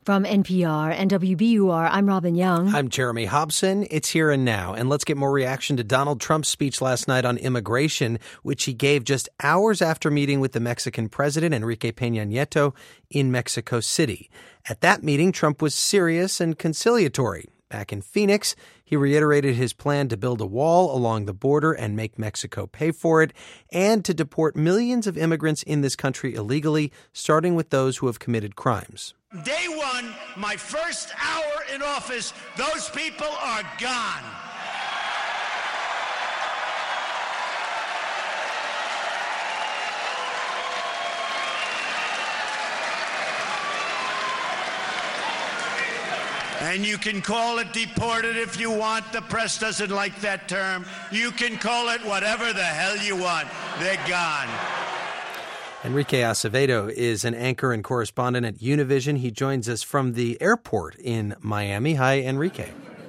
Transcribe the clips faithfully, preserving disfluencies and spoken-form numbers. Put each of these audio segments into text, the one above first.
From N P R and W B U R, I'm Robin Young. I'm Jeremy Hobson. It's Here and Now. And let's get more reaction to Donald Trump's speech last night on immigration, which he gave just hours after meeting with the Mexican president, Enrique Peña Nieto, in Mexico City. At that meeting, Trump was serious and conciliatory. Back in Phoenix, he reiterated his plan to build a wall along the border and make Mexico pay for it, and to deport millions of immigrants in this country illegally, starting with those who have committed crimes. Day one, my first hour in office, those people are gone. And you can call it deported if you want. The press doesn't like that term. You can call it whatever the hell you want. They're gone. Enrique Acevedo is an anchor and correspondent at Univision. He joins us from the airport in Miami. Hi, Enrique.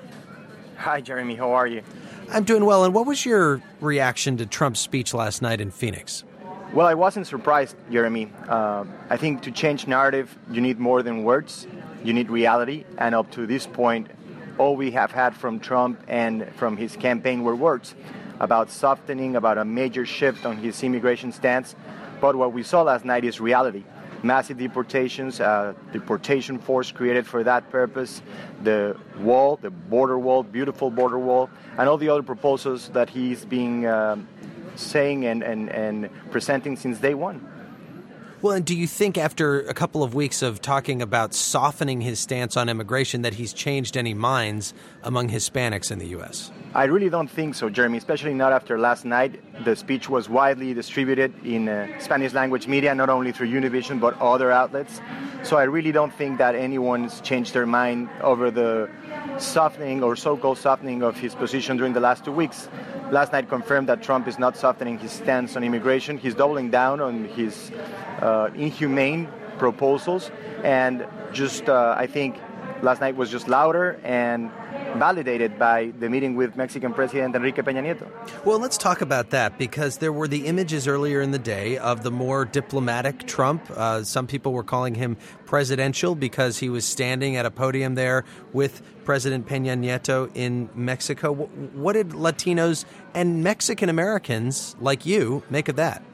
Hi, Jeremy. How are you? I'm doing well. And what was your reaction to Trump's speech last night in Phoenix? Well, I wasn't surprised, Jeremy. Uh, I think to change narrative, you need more than words. You need reality. And up to this point, all we have had from Trump and from his campaign were words about softening, about a major shift on his immigration stance. But what we saw last night is reality. Massive deportations, uh, deportation force created for that purpose, the wall, the border wall, beautiful border wall, and all the other proposals that he's been um, saying and, and, and presenting since day one. Well, and do you think after a couple of weeks of talking about softening his stance on immigration that he's changed any minds among Hispanics in the U S? I really don't think so, Jeremy, especially not after last night. The speech was widely distributed in uh, Spanish language media, not only through Univision, but other outlets. So I really don't think that anyone's changed their mind over the softening or so-called softening of his position during the last two weeks. Last night confirmed that Trump is not softening his stance on immigration. He's doubling down on his uh, inhumane proposals. And just, uh, I think, last night was just louder and validated by the meeting with Mexican President Enrique Peña Nieto. Well, let's talk about that, because there were the images earlier in the day of the more diplomatic Trump. Uh, some people were calling him presidential because he was standing at a podium there with President Peña Nieto in Mexico. What did Latinos and Mexican Americans like you make of that?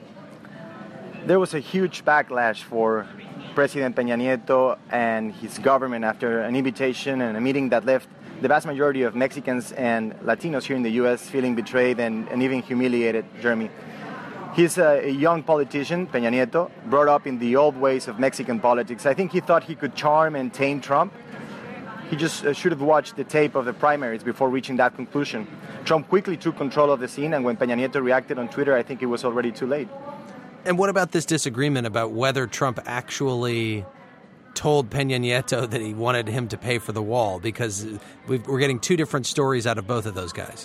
There was a huge backlash for President Peña Nieto and his government after an invitation and a meeting that left the vast majority of Mexicans and Latinos here in the U S feeling betrayed and, and even humiliated, Jeremy. He's a, a young politician, Peña Nieto, brought up in the old ways of Mexican politics. I think he thought he could charm and tame Trump. He just uh, should have watched the tape of the primaries before reaching that conclusion. Trump quickly took control of the scene, and when Peña Nieto reacted on Twitter, I think it was already too late. And what about this disagreement about whether Trump actually told Peña Nieto that he wanted him to pay for the wall? Because we've, we're getting two different stories out of both of those guys.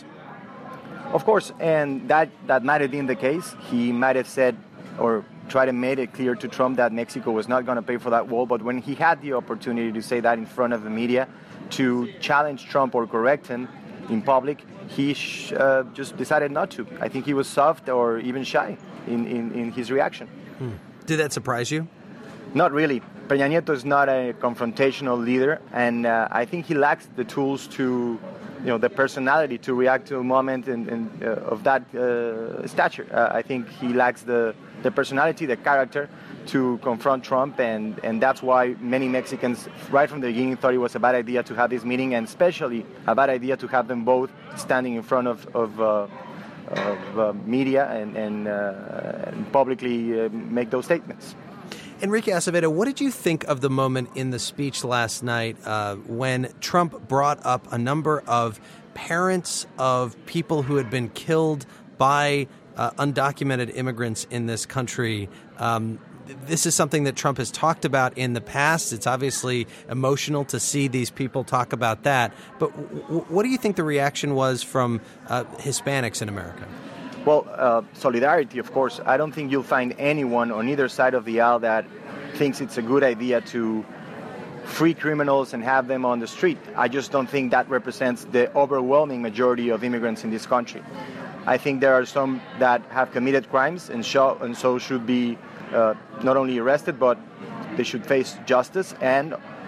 Of course, and that, that might have been the case. He might have said or tried to make it clear to Trump that Mexico was not going to pay for that wall. But when he had the opportunity to say that in front of the media, to challenge Trump or correct him in public, he sh- uh, just decided not to. I think he was soft or even shy in, in, in his reaction. Hmm. Did that surprise you? Not really. Peña Nieto is not a confrontational leader, and uh, I think he lacks the tools to, you know, the personality to react to a moment in, in, uh, of that uh, stature. Uh, I think he lacks the, the personality, the character to confront Trump, and, and that's why many Mexicans right from the beginning thought it was a bad idea to have this meeting, and especially a bad idea to have them both standing in front of, of, uh, of uh, media and, and, uh, and publicly uh, make those statements. Enrique Acevedo, what did you think of the moment in the speech last night uh, when Trump brought up a number of parents of people who had been killed by uh, undocumented immigrants in this country? Um, this is something that Trump has talked about in the past. It's obviously emotional to see these people talk about that. But w- what do you think the reaction was from uh, Hispanics in America? Well, uh, solidarity, of course. I don't think you'll find anyone on either side of the aisle that thinks it's a good idea to free criminals and have them on the street. I just don't think that represents the overwhelming majority of immigrants in this country. I think there are some that have committed crimes and, show, and so should be uh, not only arrested, but they should face justice and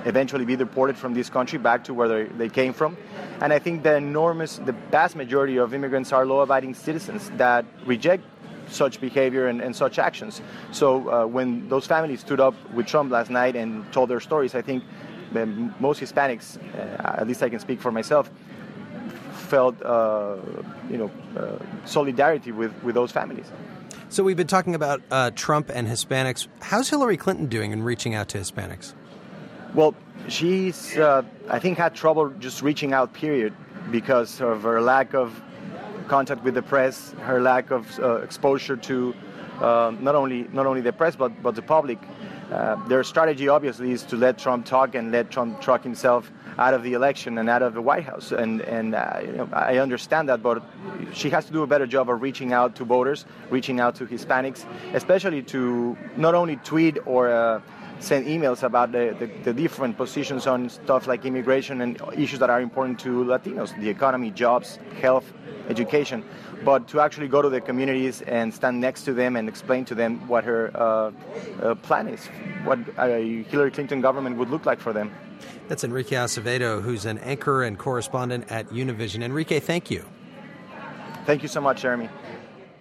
eventually be deported from this country back to where they, they came from. And I think the enormous, the vast majority of immigrants are law-abiding citizens that reject such behavior and, and such actions. So uh, when those families stood up with Trump last night and told their stories, I think most Hispanics, uh, at least I can speak for myself, felt uh, you know uh, solidarity with, with those families. So we've been talking about uh, Trump and Hispanics. How's Hillary Clinton doing in reaching out to Hispanics? Well, she's, uh, I think, had trouble just reaching out, period, because of her lack of contact with the press, her lack of uh, exposure to uh, not only not only the press but but the public. Uh, their strategy, obviously, is to let Trump talk and let Trump truck himself out of the election and out of the White House. And and uh, you know, I understand that, but she has to do a better job of reaching out to voters, reaching out to Hispanics, especially to not only tweet or uh, send emails about the, the, the different positions on stuff like immigration and issues that are important to Latinos, the economy, jobs, health, education, but to actually go to the communities and stand next to them and explain to them what her uh, uh, plan is, what a Hillary Clinton government would look like for them. That's Enrique Acevedo, who's an anchor and correspondent at Univision. Enrique, thank you. Thank you so much, Jeremy.